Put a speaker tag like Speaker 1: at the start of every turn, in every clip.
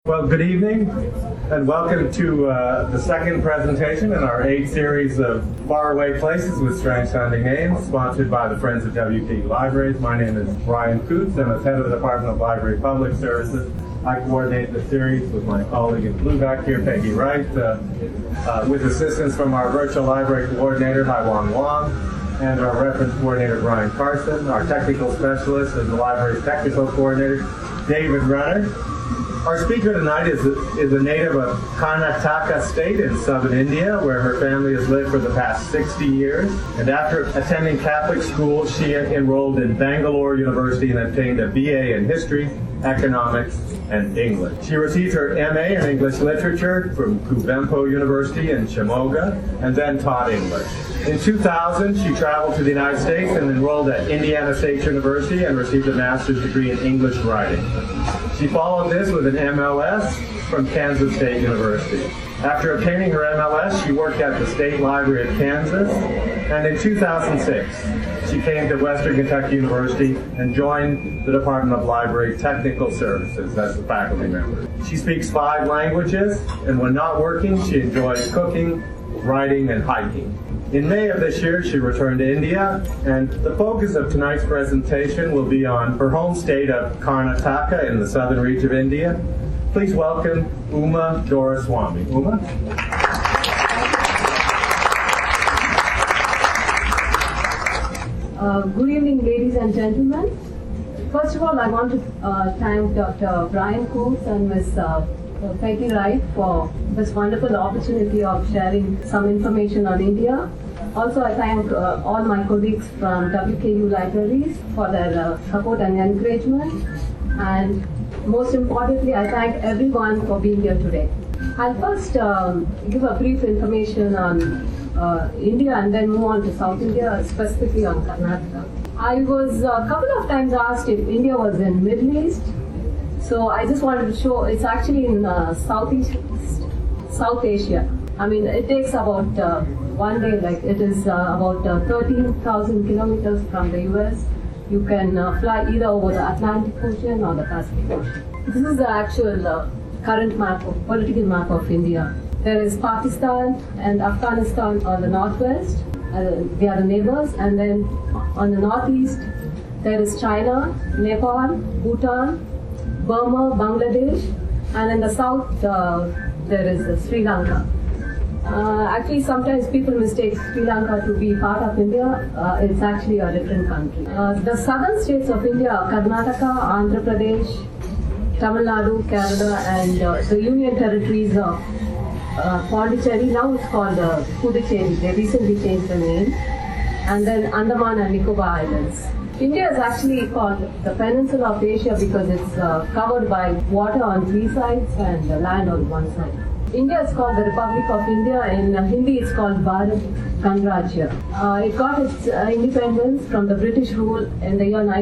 Speaker 1: Well, good evening, and welcome to the second presentation in our 8 series of faraway places with strange-sounding names, sponsored by the Friends of WKU Libraries. My name is Brian Coots, and as head of the Department of Library Public Services, I coordinate the series with my colleague in blue back here, Peggy Wright, with assistance from our virtual library coordinator, Haiwan Wong, and our reference coordinator, Brian Carson. Our technical specialist is the library's technical coordinator, David Runner. Our speaker tonight is a native of Karnataka state in southern India, where her family has lived for the past 60 years. And after attending Catholic school, she enrolled in Bangalore University and obtained a BA in History, Economics, and English. She received her MA in English Literature from Kuvempu University in Shimoga, and then taught English. In 2000, she traveled to the United States and enrolled at Indiana State University and received a master's degree in English writing. She followed this with an MLS from Kansas State University. After obtaining her MLS, she worked at the State Library of Kansas, and in 2006, she came to Western Kentucky University and joined the Department of Library Technical Services as a faculty member. She speaks 5 languages, and when not working, she enjoys cooking, writing, and hiking. In May of this year, she returned to India, and the focus of tonight's presentation will be on her home state of Karnataka in the southern reach of India. Please welcome Uma Doraiswamy. Uma?
Speaker 2: Good evening, ladies and gentlemen. First of all, I want to thank Dr. Brian Coots and Ms. Peggy Wright for this wonderful opportunity of sharing some information on India. Also, I thank all my colleagues from WKU Libraries for their support and encouragement. And most importantly, I thank everyone for being here today. I'll first give a brief information on India and then move on to South India, specifically on Karnataka. I was a couple of times asked if India was in Middle East. So I just wanted to show it's actually in South Asia. I mean, it takes about one day, like it is about 13,000 kilometers from the US. You can fly either over the Atlantic Ocean or the Pacific Ocean. This is the actual current political map of India. There is Pakistan and Afghanistan on the northwest. They are the neighbors. And then on the northeast, there is China, Nepal, Bhutan, Burma, Bangladesh, and in the south there is Sri Lanka. Actually, sometimes people mistake Sri Lanka to be part of India. It's actually a different country. The southern states of India are Karnataka, Andhra Pradesh, Tamil Nadu, Kerala, and the union territories of Pondicherry. Now it's called Puducherry. They recently changed the name. And then Andaman and Nicobar Islands. India is actually called the Peninsula of Asia because it's covered by water on 3 sides and land on 1 side. India is called the Republic of India. In Hindi, it's called Bharat Ganrajya. It got its independence from the British rule in the year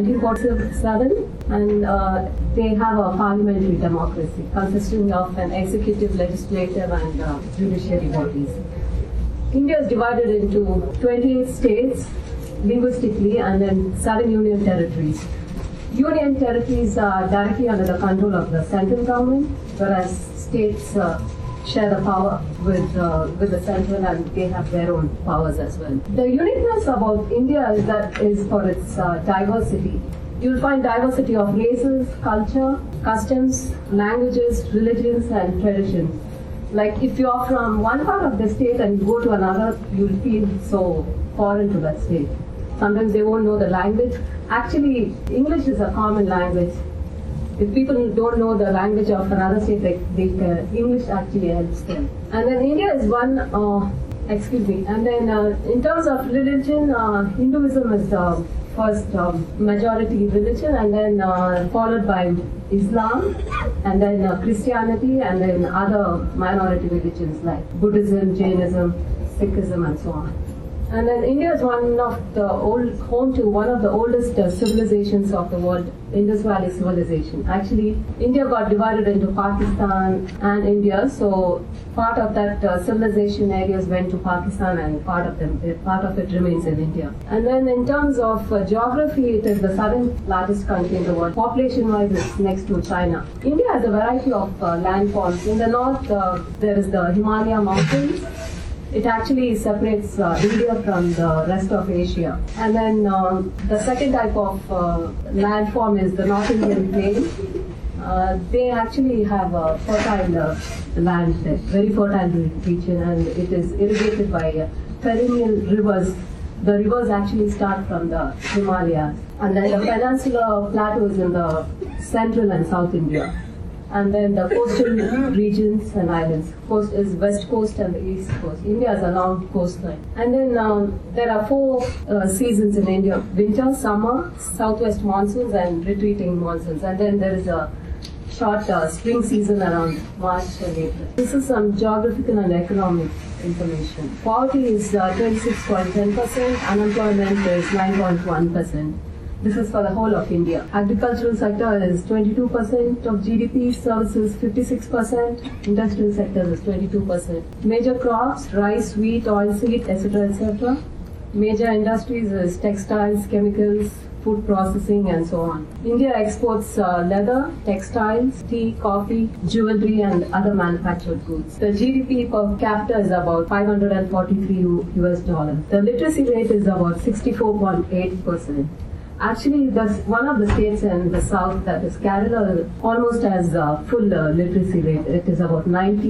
Speaker 2: 1947, and they have a parliamentary democracy consisting of an executive, legislative, and judiciary bodies. India is divided into 28 states linguistically and then 7 union territories. Union territories are directly under the control of the central government, whereas states share the power with the central, and they have their own powers as well. The uniqueness about India is for its diversity. You'll find diversity of races, culture, customs, languages, religions, and traditions. Like if you are from one part of the state and you go to another, you'll feel so foreign to that state. Sometimes they won't know the language. Actually, English is a common language. If people don't know the language of another state, English actually helps them. And then India is one, and then in terms of religion, Hinduism is the first majority religion, and then followed by Islam, and then Christianity, and then other minority religions like Buddhism, Jainism, Sikhism, and so on. And then India is home to one of the oldest civilizations of the world, Indus Valley civilization. Actually, India got divided into Pakistan and India, so part of that civilization areas went to Pakistan, and part of it remains in India. And then in terms of geography, it is the seventh largest country in the world. Population-wise, it's next to China. India has a variety of landforms. In the north, there is the Himalaya mountains. It actually separates India from the rest of Asia. And then the second type of landform is the North Indian plain. They actually have a fertile land there, very fertile region, and it is irrigated by perennial rivers. The rivers actually start from the Himalayas. And then the peninsular plateaus in the central and south India. And then the coastal regions and islands. Coast is west coast and the east coast. India has a long coastline. And then there are four seasons in India: winter, summer, southwest monsoons, and retreating monsoons. And then there is a short spring season around March and April. This is some geographical and economic information. Poverty is 26.10%. Unemployment is 9.1%. This is for the whole of India. Agricultural sector is 22% of GDP, services 56%, industrial sector is 22%. Major crops, rice, wheat, oilseed, etc., etc. Major industries is textiles, chemicals, food processing, and so on. India exports leather, textiles, tea, coffee, jewelry, and other manufactured goods. The GDP per capita is about $543 US. The literacy rate is about 64.8%. Actually, that's one of the states in the south, that is Kerala, almost has full literacy rate. It is about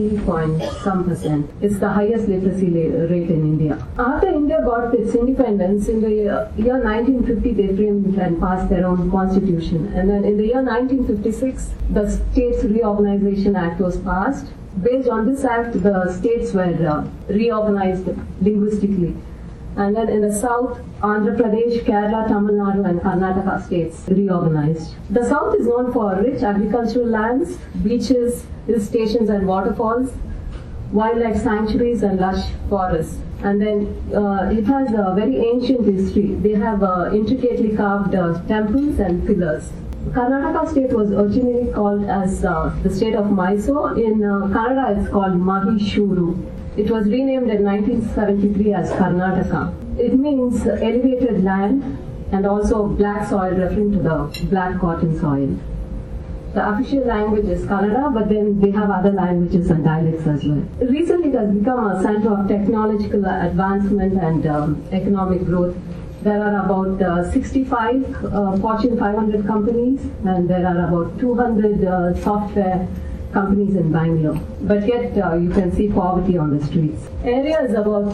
Speaker 2: 90.some%. It's the highest literacy rate in India. After India got its independence, in the year 1950, they framed and passed their own constitution. And then in the year 1956, the States Reorganization Act was passed. Based on this act, the states were reorganized linguistically. And then in the south, Andhra Pradesh, Kerala, Tamil Nadu, and Karnataka states reorganized. The south is known for rich agricultural lands, beaches, hill stations and waterfalls, wildlife sanctuaries, and lush forests. And then it has a very ancient history. They have intricately carved temples and pillars. Karnataka state was originally called as the state of Mysore. In Kannada, it's called Mahishuru. It was renamed in 1973 as Karnataka. It means elevated land and also black soil, referring to the black cotton soil. The official language is Kannada, but then they have other languages and dialects as well. Recently, it has become a center of technological advancement and economic growth. There are about 65 Fortune 500 companies, and there are about 200 software companies in Bangalore. But yet you can see poverty on the streets. Area is about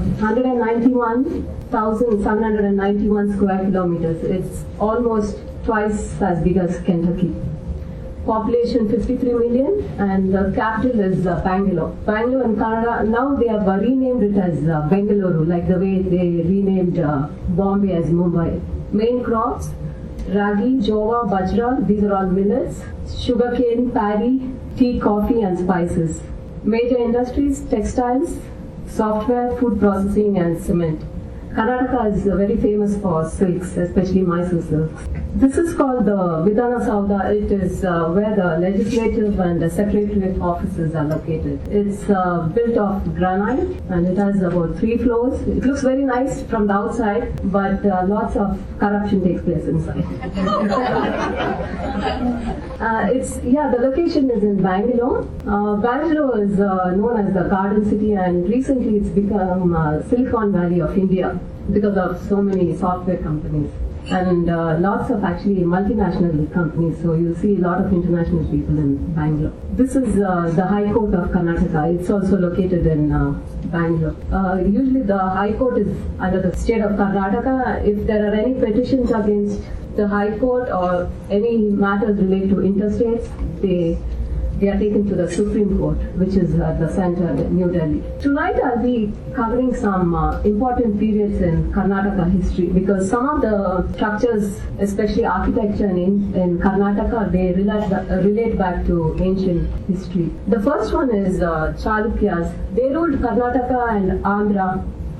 Speaker 2: 191,791 square kilometers. It's almost twice as big as Kentucky. Population 53 million, and the capital is Bangalore. Bangalore in Kannada, now they have renamed it as Bengaluru, like the way they renamed Bombay as Mumbai. Main crops: ragi, jowar, bajra, these are all millets, sugarcane, paddy, tea, coffee, and spices. Major industries: textiles, software, food processing, and cement. Karnataka is very famous for silks, especially Mysore silks. This is called the Vidhana Sauda. It is where the legislative and the secretariat offices are located. It's built of granite, and it has about 3 floors. It looks very nice from the outside, but lots of corruption takes place inside. The location is in Bangalore. Bangalore is known as the Garden City, and recently it's become Silicon Valley of India because of so many software companies and lots of actually multinational companies. So you'll see a lot of international people in Bangalore. This is the High Court of Karnataka. It's also located in Bangalore. Usually the High Court is under the state of Karnataka. If there are any petitions against the High Court or any matters related to interstates, they are taken to the Supreme Court, which is at the center in New Delhi. Tonight I'll be covering some important periods in Karnataka history, because some of the structures, especially architecture in Karnataka, they relate back to ancient history. The first one is Chalukyas. They ruled Karnataka and Andhra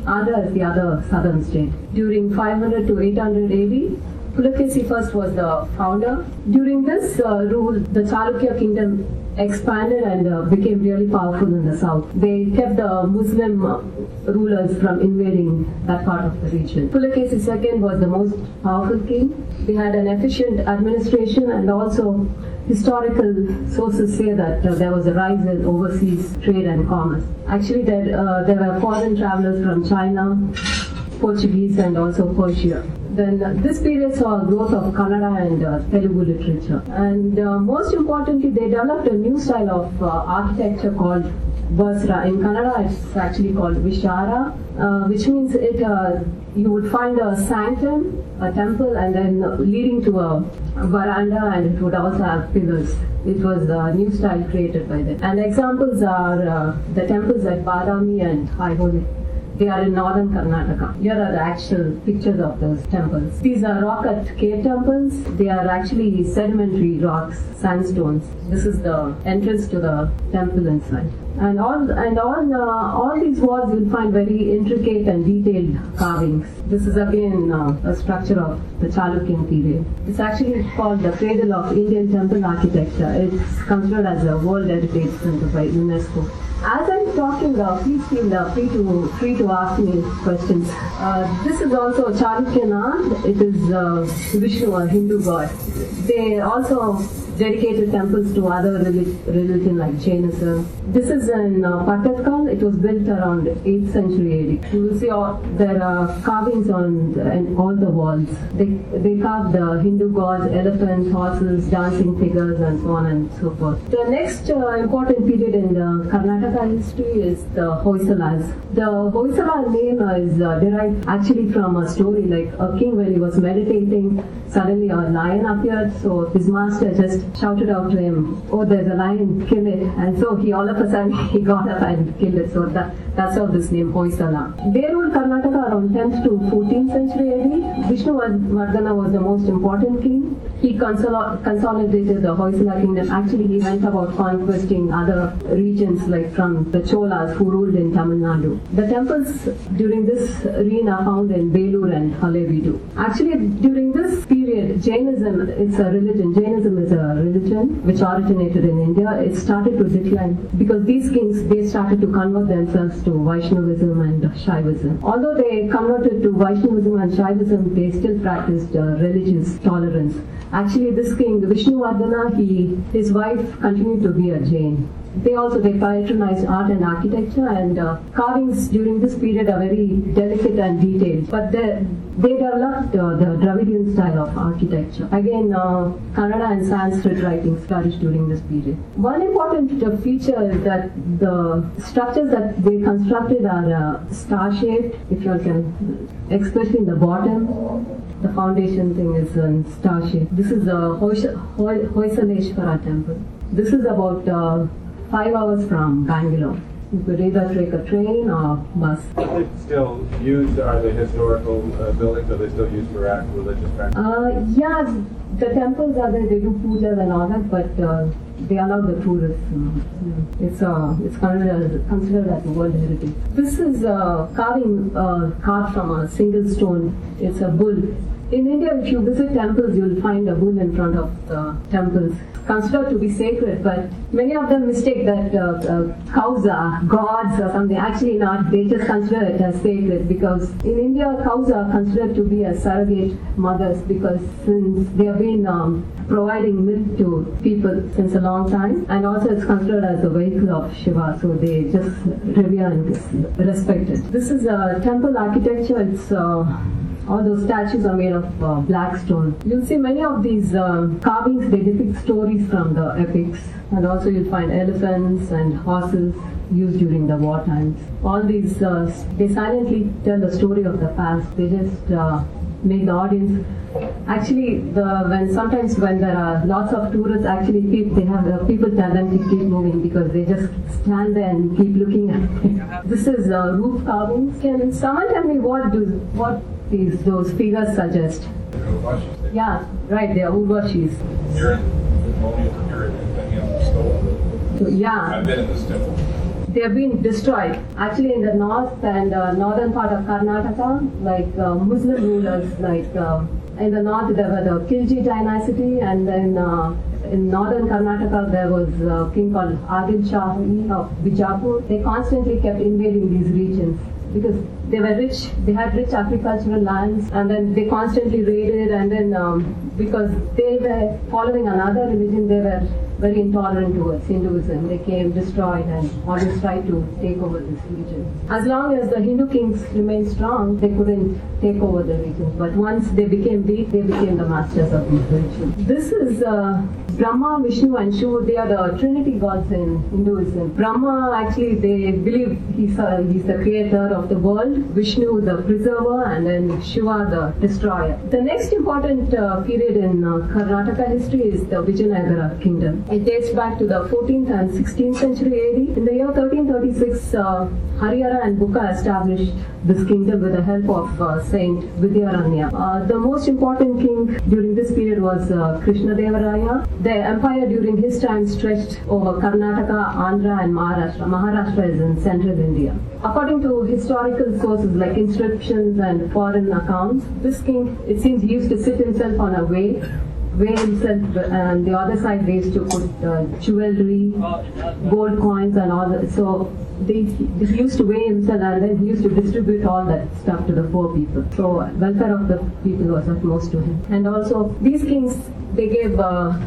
Speaker 2: Andhra is the other southern state. During 500 to 800 AD, Pulakesi first was the founder. During this rule, the Chalukya kingdom expanded and became really powerful in the south. They kept the Muslim rulers from invading that part of the region. Pulakesi II was the most powerful king. They had an efficient administration, and also historical sources say that there was a rise in overseas trade and commerce. Actually, there were foreign travelers from China, Portuguese, and also Persia. Then this period saw a growth of Kannada and Telugu literature. And most importantly, they developed a new style of architecture called Vasra. In Kannada, it's actually called Vishara, which means you would find a sanctum, a temple, and then leading to a veranda, and it would also have pillars. It was a new style created by them. And examples are the temples at Badami and Aihole. They are in northern Karnataka. Here are the actual pictures of those temples. These are rock-cut cave temples. They are actually sedimentary rocks, sandstones. This is the entrance to the temple inside. And all these walls you'll find very intricate and detailed carvings. This is again a structure of the Chalukyan period. It's actually called the cradle of Indian temple architecture. It's considered as a World Heritage Center by UNESCO. As I'm talking, please feel free to ask me questions. This is also Chalukyan art. It is Vishnu, a Hindu god. They also dedicated temples to other religion like Jainism. This is in Pattakal. It was built around 8th century AD. You will see there are carvings on all the walls. They carved the Hindu gods, elephants, horses, dancing figures, and so on and so forth. The next important period in the Karnataka history is the Hoysalas. The Hoysala name is derived actually from a story like a king when he was meditating, suddenly a lion appeared, so his master just shouted out to him, "Oh, there's a lion, kill it." And so he all of a sudden he got up and killed it. So that's how this name Hoysala. They ruled Karnataka around 10th to 14th century AD. Vishnuvardhana was the most important king. He consolidated the Hoysala kingdom. Actually, he went about conquesting other regions like from the Cholas who ruled in Tamil Nadu. The temples during this reign are found in Belur and Halebeedu. Actually, during this period, Jainism, it's a religion. Jainism is a religion which originated in India. It started to decline because these kings, they started to convert themselves to Vaishnavism and Shaivism. Although they converted to Vaishnavism and Shaivism, they still practiced religious tolerance. Actually, this king, Vishnuvardhana, his wife continued to be a Jain. They patronized art and architecture, and carvings during this period are very delicate and detailed. But they developed the Dravidian style of architecture. Again, Kannada and Sanskrit writings flourished during this period. One important feature is that the structures that they constructed are star-shaped, if you can, especially in the bottom. The foundation thing is in star-shaped. This is the Hoysaleshwara temple. This is about 5 hours from Bangalore. You could either take a train or bus.
Speaker 1: Are they still used? Are they historical buildings? Are they still used for actual religious practice?
Speaker 2: Yeah, the temples are there. They do pujas and all that, but they allow the tourists. It's considered as a World Heritage. This is carving carved from a single stone. It's a bull. In India, if you visit temples, you'll find a bull in front of the temples. Considered to be sacred, but many of them mistake that cows are gods or something. Actually not, they just consider it as sacred because in India, cows are considered to be as surrogate mothers because since they have been providing milk to people since a long time, and also it's considered as the vehicle of Shiva, so they just revere and respect it. This is a temple architecture. It's all those statues are made of black stone. You'll see many of these carvings, they depict stories from the epics. And also you'll find elephants and horses used during the war times. All these, they silently tell the story of the past. They just make the audience. Actually, sometimes when there are lots of tourists, actually people tell them to keep moving because they just stand there and keep looking at it. This is roof carvings. Can someone tell me what those figures suggest? Yeah, right, they are Urvashis.
Speaker 3: You're in the stone.
Speaker 2: So, yeah.
Speaker 3: I've been in this temple.
Speaker 2: they have been destroyed. Actually, in the north and northern part of Karnataka, like Muslim rulers, like in the north there were the Khilji dynasty, and then in northern Karnataka there was a king called Adil Shahi of Bijapur. They constantly kept invading these regions because they were rich, they had rich agricultural lands, and then they constantly raided, and then because they were following another religion, they were very intolerant towards Hinduism. They came, destroyed, and always tried to take over this region. As long as the Hindu kings remained strong, they couldn't take over the region. But once they became weak, they became the masters of these regions. This is Brahma, Vishnu, and Shiva. They are the trinity gods in Hinduism. Brahma, actually, they believe he's the creator of the world. Vishnu, the preserver, and then Shiva, the destroyer. The next important period in Karnataka history is the Vijayanagara kingdom. It dates back to the 14th and 16th century AD. In the year 1336, Harihara and Bukka established this kingdom with the help of Saint Vidyaranya. The most important king during this period was Krishnadevaraya. The empire during his time stretched over Karnataka, Andhra, and Maharashtra. Maharashtra is in central India. According to historical sources like inscriptions and foreign accounts, this king, it seems he used to sit himself on a weigh himself, and the other side they used to put jewelry, gold coins, and all that. So he used to weigh himself, and then he used to distribute all that stuff to the poor people. So welfare of the people was utmost to him. And also these kings, they gave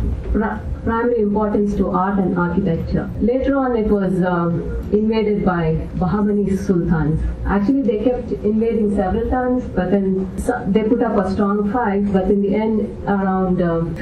Speaker 2: primary importance to art and architecture. Later on, it was invaded by Bahmani sultans. Actually, they kept invading several times, but then they put up a strong fight. But in the end, around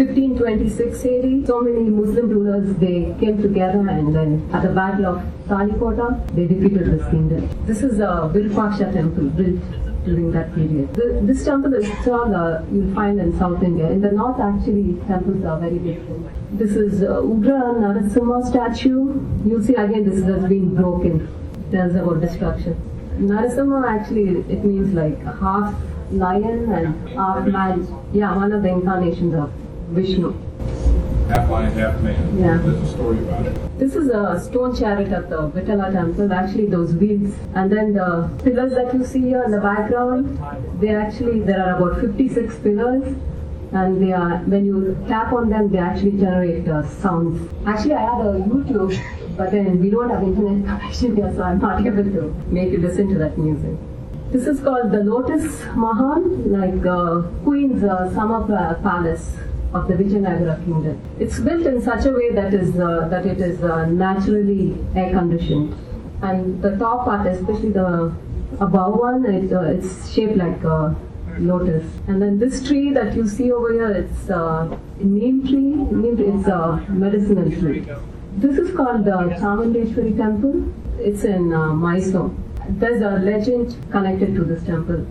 Speaker 2: 1526 AD, so many Muslim rulers, they came together, and then at the Battle of Talikota, they defeated this kingdom. This is a Virupaksha temple built during that period. This temple is all you'll find in South India. In the north, actually, temples are very different. This is Ugra Narasimha statue. You'll see again this has been broken. Tells about destruction. Narasimha, actually, it means like half lion and half man. Yeah, one of the incarnations of Vishnu.
Speaker 3: Half lion, half man.
Speaker 2: Yeah.
Speaker 3: There's a story about it.
Speaker 2: This is a stone chariot at the Vitala temple, actually those wheels. And then the pillars that you see here in the background, there are about 56 pillars. And they are, when you tap on them, they actually generate sounds. Actually, I had a YouTube, but then we don't have internet connection here, so I'm not able to make you listen to that music. This is called the Lotus Mahal, like Queen's summer palace of the Vijayanagara kingdom. It's built in such a way that it is naturally air conditioned, and the top part, especially the above one, it's shaped like a lotus. And then this tree that you see over here, it's a neem tree. It's a medicinal tree. This is called the Chamundeshwari temple. It's in Mysore. There's a legend connected to this temple.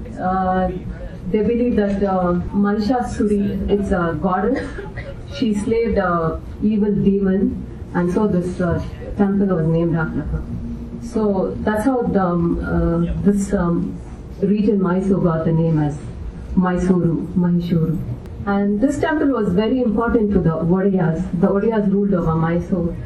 Speaker 2: They believe that Mahishasuri, it's a goddess. She slayed an evil demon, and so this temple was named after her. So that's how this region Mysore got the name as Mahishuru. And this temple was very important to the Odiyas. The Odiyas ruled over Mysore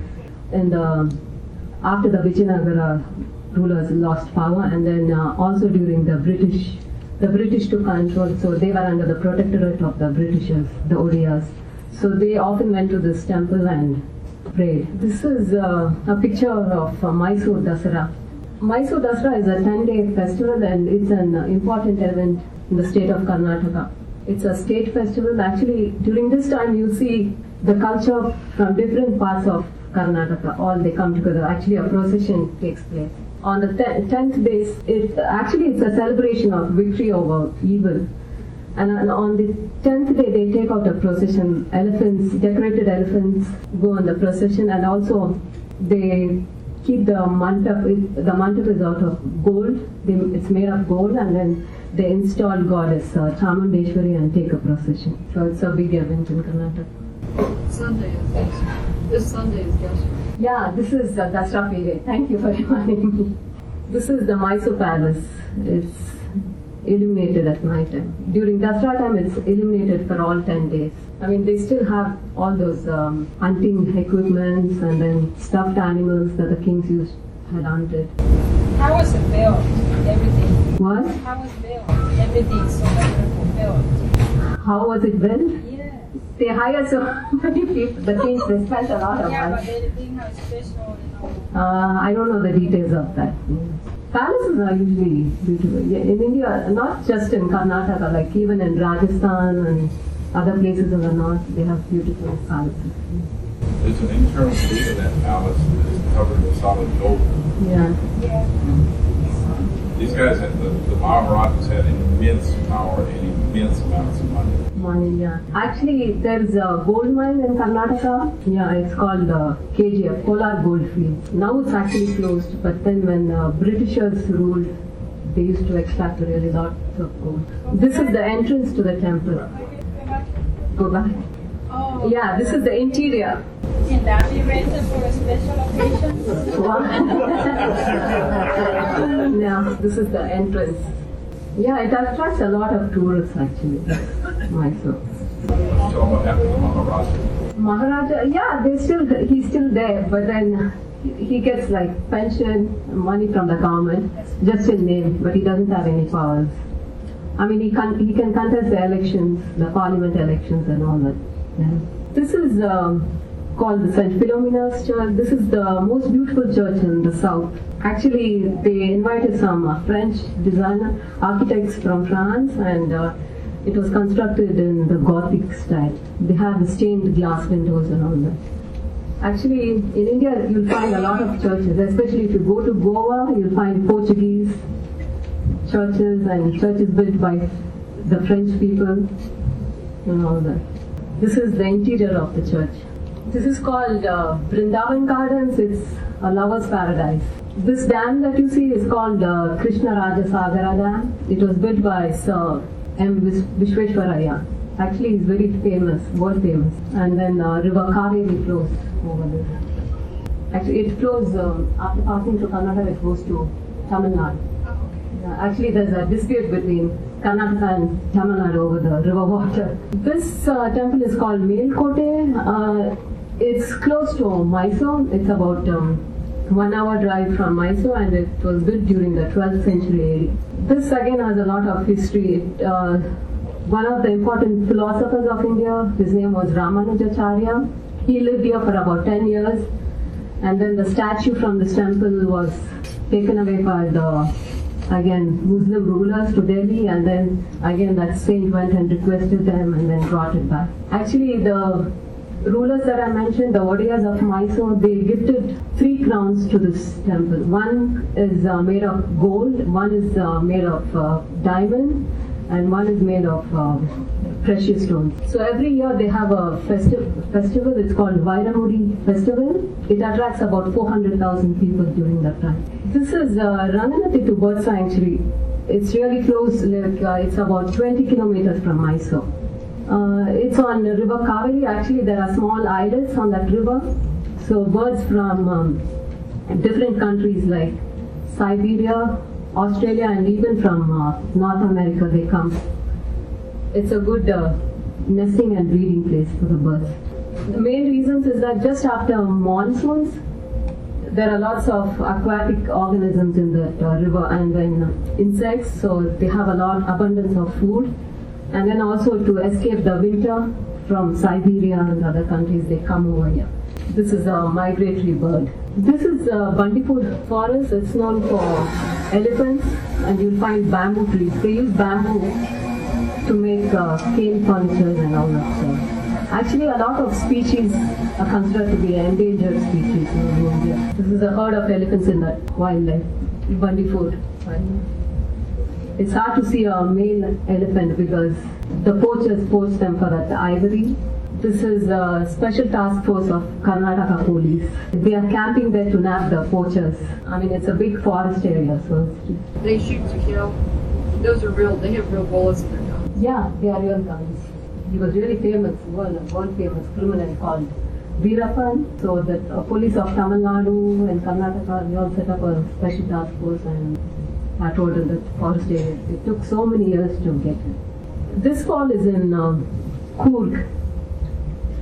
Speaker 2: after the Vijayanagara rulers lost power, and then also during the British. The British took control, so they were under the protectorate of the Britishers, the Odiyas. So they often went to this temple and prayed. This is a picture of Mysore Dasara. Mysore Dasara is a 10-day festival, and it's an important event in the state of Karnataka. It's a state festival. Actually, during this time, you see the culture from different parts of Karnataka. All they come together. Actually, a procession takes place. On the 10th day, it's a celebration of victory over evil. And on the 10th day, they take out a procession. Elephants, decorated elephants, go on the procession, and also they keep the mantap. The mantap is out of gold. It's made of gold, and then they install goddess Chamundeshwari and take a procession. So it's a big event in Karnataka.
Speaker 4: Sunday is Dasara. This Sunday is Dasara.
Speaker 2: Yeah, this is the Dasara period. Thank you for reminding me. This is the Mysore Palace. It's illuminated at night time. During Dasara time, it's illuminated for all 10 days. I mean, they still have all those hunting equipments and then stuffed animals that the kings used had hunted.
Speaker 5: How was it built? Everything.
Speaker 2: What?
Speaker 5: How was built? Everything so wonderful built.
Speaker 2: How was it built?
Speaker 5: Yes.
Speaker 2: They hired so many people. The kings, they spent a lot of
Speaker 5: Yeah, but
Speaker 2: money.
Speaker 5: they didn't have special, you know.
Speaker 2: I don't know the details of that. Palaces are usually beautiful. Yeah, in India, not just in Karnataka, like even in Rajasthan and other places in the north, they have beautiful palaces.
Speaker 3: There's an internal gate of that palace that is covered with solid gold.
Speaker 2: Yeah.
Speaker 3: These guys, the Maharajas had immense power and immense amounts of money.
Speaker 2: Money, yeah. Actually, there's a gold mine in Karnataka. Yeah, it's called KGF, Kolar Goldfields. Now it's actually closed, but then when Britishers ruled, they used to extract really lots of gold. This is the entrance to the temple. Go back.
Speaker 5: Oh.
Speaker 2: Yeah, this is the interior.
Speaker 5: Can that be rented for a special occasion?
Speaker 2: No, this is the entrance. Yeah, it attracts a lot of tourists actually. Mysore.
Speaker 3: Tell them what happened to the Maharaja.
Speaker 2: Maharaja, yeah, he's still there, but then he gets like pension, money from the government, just in name, but he doesn't have any powers. I mean, he can contest the elections, the parliament elections and all that. Yeah. This is called the St. Philomena's Church. This is the most beautiful church in the south. Actually, they invited some French designer, architects from France, and it was constructed in the Gothic style. They have the stained glass windows and all that. Actually, in India, you'll find a lot of churches, especially if you go to Goa, you'll find Portuguese churches and churches built by the French people and all that. This is the interior of the church. This is called Vrindavan Gardens. It's a lover's paradise. This dam that you see is called Krishna Raja Sagara Dam. It was built by Sir M. Vishweshwaraya. Actually, it's very famous, world famous. And then River Kaveri flows over there. Actually, it flows, after passing through Karnataka, it goes to Tamil Nadu. Actually, there's a dispute between Karnataka and Tamil Nadu over the river water. This temple is called Melkote. It's close to Mysore. It's about 1 hour drive from Mysore, and it was built during the 12th century. This again has a lot of history. One of the important philosophers of India, his name was Ramanujacharya. He lived here for about 10 years, and then the statue from this temple was taken away by the Muslim rulers to Delhi, and then again that saint went and requested them and then brought it back. Actually, the rulers that I mentioned, the Odiyas of Mysore, they gifted 3 crowns to this temple. One is made of gold, one is made of diamond, and one is made of precious stones. So every year they have a festival, it's called Vairamudi Festival. It attracts about 400,000 people during that time. This is Ranganathitu Bird Sanctuary. It's really close, it's about 20 kilometers from Mysore. It's on the River Kaveri. Actually, there are small islets on that river. So birds from different countries like Siberia, Australia, and even from North America, they come. It's a good nesting and breeding place for the birds. The main reasons is that just after monsoons, there are lots of aquatic organisms in that river, and then insects, so they have a lot abundance of food. And then also to escape the winter from Siberia and other countries, they come over here. This is a migratory bird. This is Bandipur forest. It's known for elephants, and you'll find bamboo trees. They use bamboo to make cane furniture and all that stuff. Actually, a lot of species are considered to be endangered species in India. This is a herd of elephants in that wildlife, Bandipur wildlife. It's hard to see a male elephant because the poachers poach them for that ivory. This is a special task force of Karnataka police. They are camping there to nab the poachers. I mean, it's a big forest area, so it's
Speaker 4: They shoot to kill. Those are real. They have real bullets in their guns.
Speaker 2: yeah, they are real guns. He was really famous, world famous criminal called Veerappan. So the police of Tamil Nadu and Karnataka, they all set up a special task force, and I told them that forest area. It took so many years to get it. This fall is in Coorg.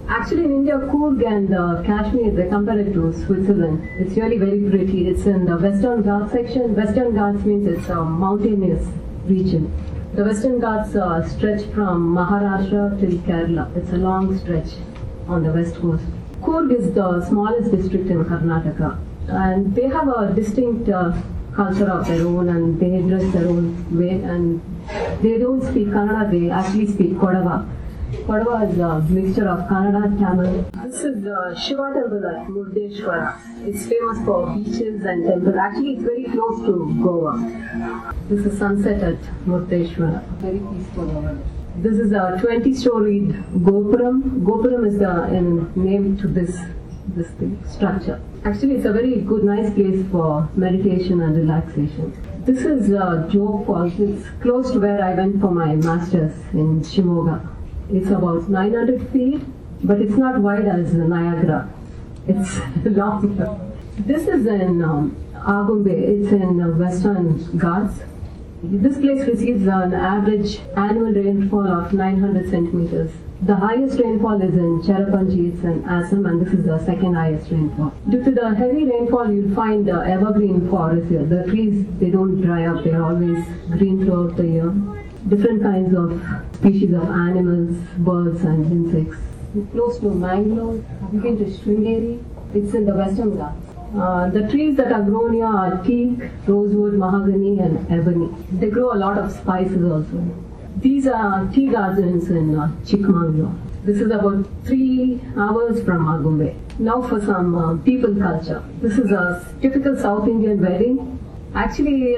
Speaker 2: Actually, in India, Coorg and Kashmir, they compare it to Switzerland. It's really very pretty. It's in the Western Ghats section. Western Ghats means it's a mountainous region. The Western Ghats stretch from Maharashtra till Kerala. It's a long stretch on the west coast. Coorg is the smallest district in Karnataka, and they have a distinct culture of their own, and they dress their own way, and they don't speak Kannada, they actually speak Kodava. Kodava is a mixture of Kannada, Tamil. This is the Shiva temple at Murdeshwara. It's famous for beaches and temples. Actually, it's very close to Goa. This is sunset at Murdeshwara. Very peaceful over there. This is a 20-storied Gopuram. Gopuram is the name to this structure. Actually, it's a very good, nice place for meditation and relaxation. This is Jog Falls. It's close to where I went for my master's in Shimoga. It's about 900 feet, but it's not wide as Niagara. It's long. This is in Agumbe. It's in Western Ghats. This place receives an average annual rainfall of 900 centimeters. The highest rainfall is in Cherrapunji, it's in Assam, and this is the second highest rainfall. Due to the heavy rainfall, you'll find evergreen forests here. The trees, they don't dry up, they're always green throughout the year. Different kinds of species of animals, birds, and insects. Close to Mangalore, you can to Sringeri, it's in the Western Ghats. The trees that are grown here are teak, rosewood, mahogany, and ebony. They grow a lot of spices also. These are tea gardens in Chikmagalur. This is about 3 hours from Agumbe. Now for some people culture. This is a typical South Indian wedding. Actually,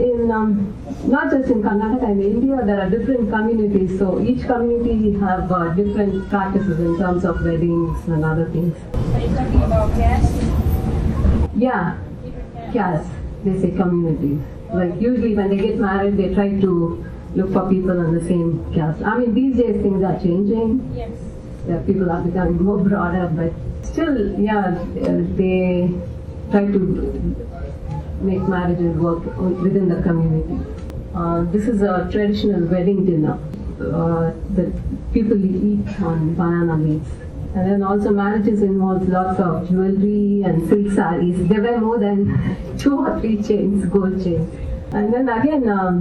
Speaker 2: not just in Karnataka, in India, there are different communities. So each community have different practices in terms of weddings and other things.
Speaker 5: Are you talking about caste?
Speaker 2: Yeah, caste. They say communities. Like usually when they get married, they try to look for people in the same caste. I mean, these days things are changing.
Speaker 5: Yes.
Speaker 2: Yeah, people are becoming more broader, but still, yeah, they try to make marriages work within the community. This is a traditional wedding dinner that people eat on banana leaves. And then also marriages involves lots of jewelry and silk sarees. There were more than 2 or 3 chains, gold chains. And then again,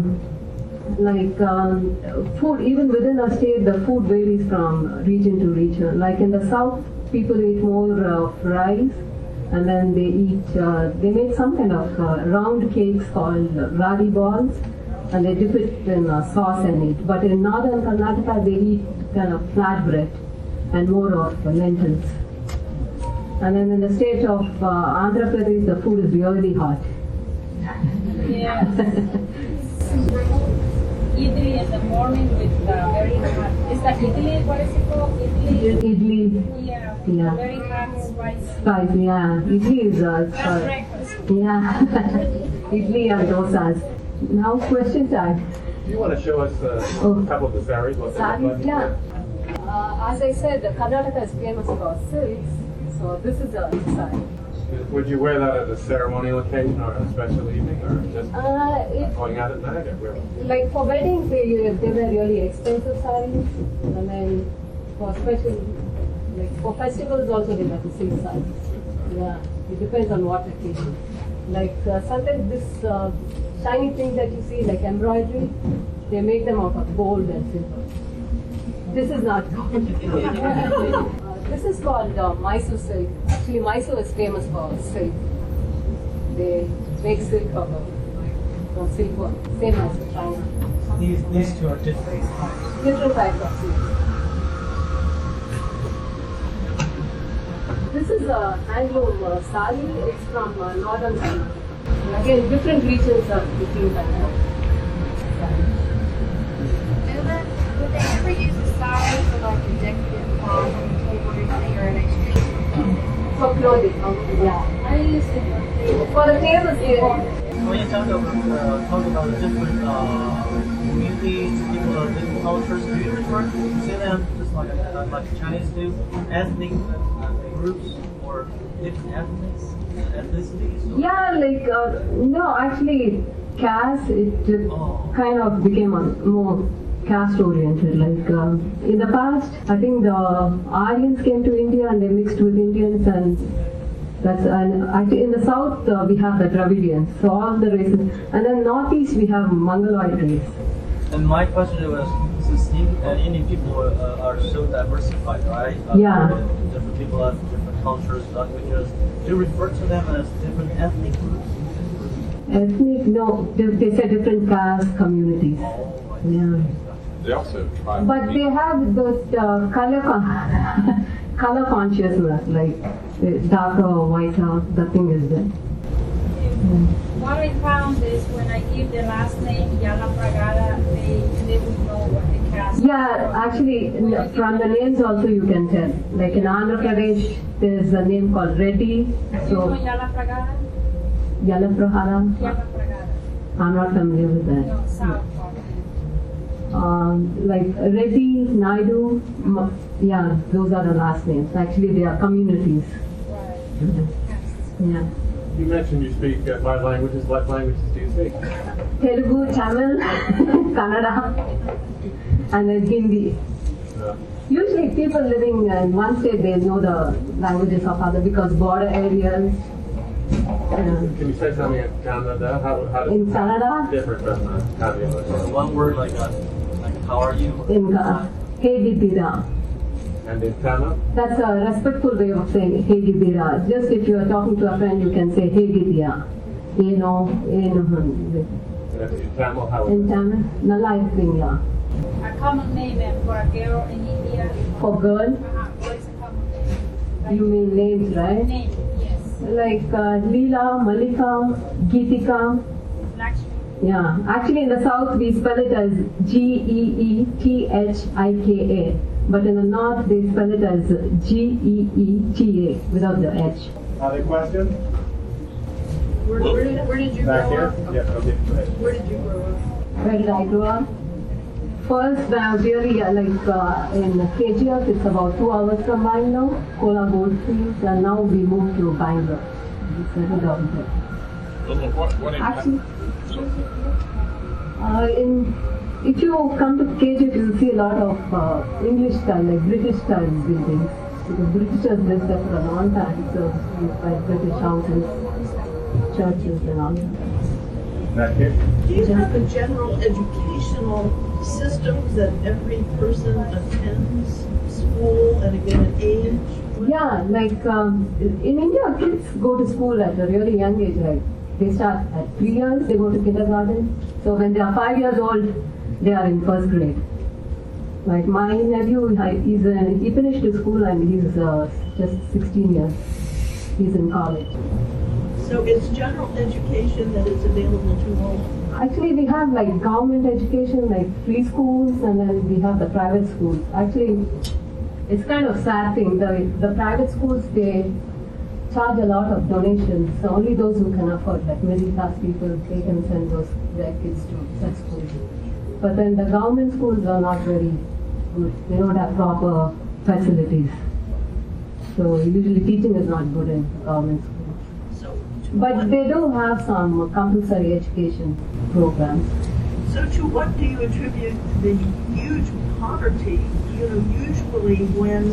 Speaker 2: food, even within a state, the food varies from region to region. Like in the south, people eat more of rice, and then they make some kind of round cakes called ragi balls, and they dip it in sauce and eat. But in northern Karnataka, they eat kind of flat bread and more of lentils. And then in the state of Andhra Pradesh, the food is really hot.
Speaker 5: Yeah. Idli in the morning with very hot. Is that idli? What is it called? Idli?
Speaker 2: Idli.
Speaker 5: Yeah.
Speaker 2: Yeah.
Speaker 5: Very hot spice.
Speaker 2: Spice, yeah. Idli is
Speaker 5: That's breakfast.
Speaker 2: yeah. Idli and dosas. Now question time.
Speaker 1: Do you want to show us a couple of the saris? What they look
Speaker 2: Saris,
Speaker 1: like?
Speaker 2: yeah. As I said, Karnataka is famous for silks. So this is a sari.
Speaker 1: Would you wear that at a ceremonial occasion or a special evening, or just going out at night? Or where?
Speaker 2: Like for weddings, they were really expensive saris, and then for special, like for festivals also they were the silk saris. Yeah, it depends on what occasion. Like sometimes this shiny thing that you see, like embroidery, they make them out of gold and silver. This is not gold. This is called Mysore silk. Actually, Mysore is famous for silk. They make silk out of silkworm, same as China.
Speaker 6: These two are different.
Speaker 2: Different types of silk. This is a handloom sari. It's from northern China. Again, different regions are different types of sari.
Speaker 7: Would they ever use the sari for like a decorative cloth or anything, or an extreme?
Speaker 2: For clothing, yeah.
Speaker 5: I used it.
Speaker 2: For the tables, yeah.
Speaker 6: When you talk about the different communities, different cultures, do you refer to see them just like Chinese do, ethnic groups or different ethnicities? Or?
Speaker 2: Yeah, like no, actually, caste it kind of became a more caste oriented. Like in the past, I think the Aryans came to India and they mixed with Indians, and in the south we have the Dravidians, so all the races, and then northeast we have Mongoloid race.
Speaker 6: And my question was, since Indian people are so diversified, right?
Speaker 2: Yeah.
Speaker 6: Different people have different cultures, languages. Do you refer to them as different ethnic groups?
Speaker 2: Ethnic, no, they say different caste communities. Yeah.
Speaker 3: They also try.
Speaker 2: But they have those color consciousness, like darker or whiter, the thing is there.
Speaker 5: What I found is when I give the last name Yala Pragada, they would know what the caste.
Speaker 2: Yeah, actually, from the names also you can tell. Like in Andhra Pradesh, there's a name called Reddy.
Speaker 5: You know
Speaker 2: So,
Speaker 5: Yala Pragada?
Speaker 2: Yalaprahara,
Speaker 5: Yala Pragada.
Speaker 2: I'm not familiar with that.
Speaker 5: No, South part.
Speaker 2: Like Reddy, Naidu, yeah, those are the last names. Actually, they are communities.
Speaker 5: Right. Castes.
Speaker 2: Yeah.
Speaker 1: You mentioned you speak 5 languages. What languages do you speak?
Speaker 2: Telugu, Tamil, Kannada, and then Hindi. Usually people living in one state, they know the languages of other because border areas.
Speaker 1: Can you say something in Canada? How
Speaker 2: In Canada,
Speaker 1: different from how do you look?
Speaker 6: One word like how are you?
Speaker 2: in Hey Gidira.
Speaker 1: And in Tamil?
Speaker 2: That's a respectful way of saying Hey Gidira. Just if you are talking to a friend, you can say Hey Gidia. You know,
Speaker 1: In Tamil, how
Speaker 2: in Tamil, Nalla Irukingla.
Speaker 5: A common name for a girl in India.
Speaker 2: For girl,
Speaker 5: What is a common name?
Speaker 2: you mean names, right?
Speaker 5: Name, yes.
Speaker 2: Like Leela, Malika, Geetika.
Speaker 5: Lakshmi.
Speaker 2: Yeah, actually in the south we spell it as Geethika, but in the north they spell it as Geeta without the H.
Speaker 1: Other questions?
Speaker 4: Where did you
Speaker 1: Back
Speaker 4: grow
Speaker 1: here?
Speaker 4: up?
Speaker 1: Yeah, okay, go ahead.
Speaker 4: Where did you grow up?
Speaker 2: Where did I grow up? First, when I was really in KGF, it's about 2 hours from Bangalore, Kola Goldfields, and now we moved to Bangalore. We settled down there.
Speaker 3: What
Speaker 2: Actually, if you come to KGF, you'll see a lot of English style, like British style buildings. Because Britishers lived there for a long time, so it's like British houses, churches, and all that.
Speaker 1: Back here?
Speaker 8: Do you have a general educational system that every person attends school at a given age?
Speaker 2: Yeah, like in India, kids go to school at a really young age. Like they start at 3 years, they go to kindergarten. So when they are 5 years old, they are in first grade. Like my nephew, he finished his school and he's just 16 years. He's in college.
Speaker 8: So it's general education that is available to all.
Speaker 2: Actually, we have like government education, like free schools, and then we have the private schools. Actually, it's kind of sad thing. The private schools, they charge a lot of donations. So only those who can afford, like middle class people, they can send their kids to such schools. But then the government schools are not very good. They don't have proper facilities. So usually teaching is not good in government schools. But they do have some compulsory education programs.
Speaker 8: So to what do you attribute the huge poverty? Usually when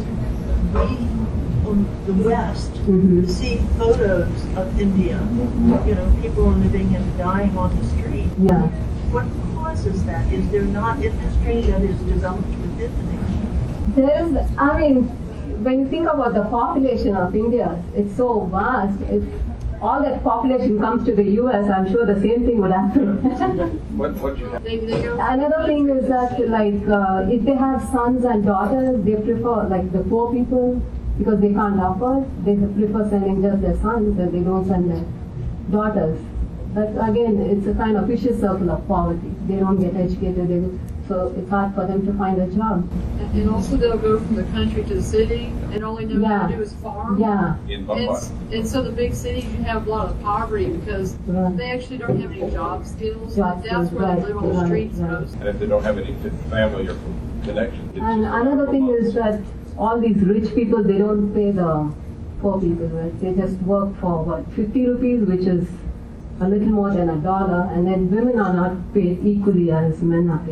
Speaker 8: we on the West see photos of India, people living and dying on the street.
Speaker 2: Yeah.
Speaker 8: What causes that? Is there not industry that is developed within the nation?
Speaker 2: When you think about the population of India, it's so vast. If all that population comes to the US, I'm sure the same thing would happen.
Speaker 3: What you have?
Speaker 4: They go.
Speaker 2: Another thing is that, if they have sons and daughters, they prefer, the poor people, because they can't afford, they prefer sending just their sons and they don't send their daughters. But again, it's a kind of vicious circle of poverty. They don't get educated, so it's hard for them to find a job.
Speaker 4: And also they'll go from the country to the city and only know how to do is farm.
Speaker 2: Yeah.
Speaker 3: In Mumbai.
Speaker 4: And so the big cities, you have a lot of poverty because
Speaker 2: Right.
Speaker 4: they actually don't have any job skills.
Speaker 2: Job
Speaker 4: That's
Speaker 2: skills,
Speaker 4: where they
Speaker 2: right,
Speaker 4: live on the
Speaker 2: right,
Speaker 4: streets
Speaker 2: right.
Speaker 4: most.
Speaker 3: And if they don't have any family or connection. it's
Speaker 2: And
Speaker 3: just
Speaker 2: another thing
Speaker 3: remote.
Speaker 2: is that all these rich people, they don't pay the poor people, right? They just work for 50 rupees, which is a little more than $1, and then women are not paid equally as men are paid.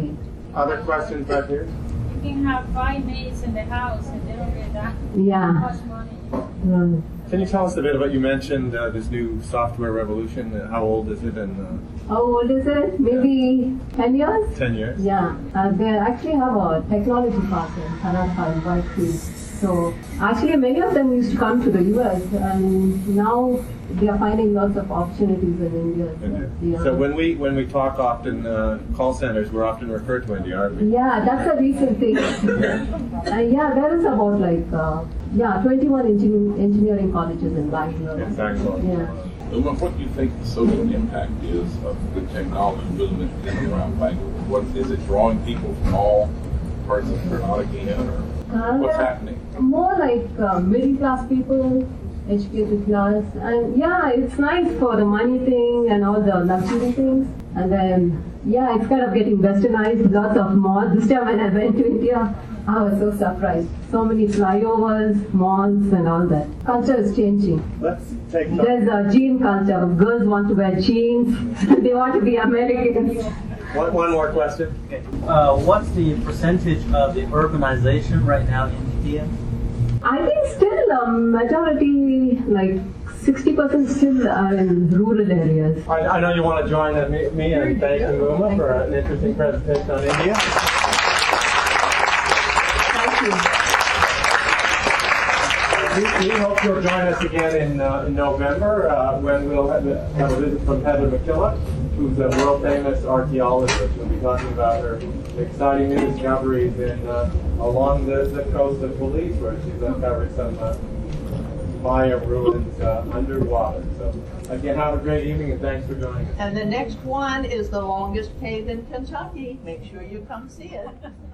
Speaker 1: Other questions back here?
Speaker 5: You can have 5 maids in the house and they don't get that
Speaker 2: Yeah.
Speaker 5: much money.
Speaker 2: Right.
Speaker 1: Can you tell us a bit about, you mentioned this new software revolution, how old is it, and
Speaker 2: How old is it? Maybe 10 years?
Speaker 1: 10 years?
Speaker 2: Yeah, they actually have a technology park in Karnataka in Whitefield. So actually many of them used to come to the US and now they are finding lots of opportunities in India. Yeah.
Speaker 1: So when we talk often, call centers, we're often referred to India, aren't we?
Speaker 2: Yeah, that's a recent thing. Yeah, there is about 21 engineering colleges in Bangalore.
Speaker 1: Exactly.
Speaker 2: Yeah.
Speaker 3: Uma, what do you think the social impact is of the technology movement in and around Bangalore? What is it drawing people from all parts of Karnataka in, or what's happening?
Speaker 2: More like middle class people, educated class, and yeah, it's nice for the money thing and all the luxury things. And then yeah, it's kind of getting westernized. Lots of malls. This time when I went to India, I was so surprised. So many flyovers, malls, and all that. Culture is changing.
Speaker 1: Let's take
Speaker 2: There's a jean culture. Girls want to wear jeans. They want to be Americans.
Speaker 1: one more question.
Speaker 6: What's the percentage of the urbanization right now in India?
Speaker 2: I think still a majority, like 60% still are in rural areas.
Speaker 1: I know you want to join me in thanking Uma for an interesting presentation on India.
Speaker 2: Thank you.
Speaker 1: We hope you'll join us again in November when we'll have a visit from Heather McKillop, who's a world-famous archaeologist. We'll be talking about her exciting new discoveries along the coast of Belize, where she's uncovered some Maya ruins underwater. So again, have a great evening and thanks for joining us.
Speaker 8: And the next one is the longest cave in Kentucky. Make sure you come see it.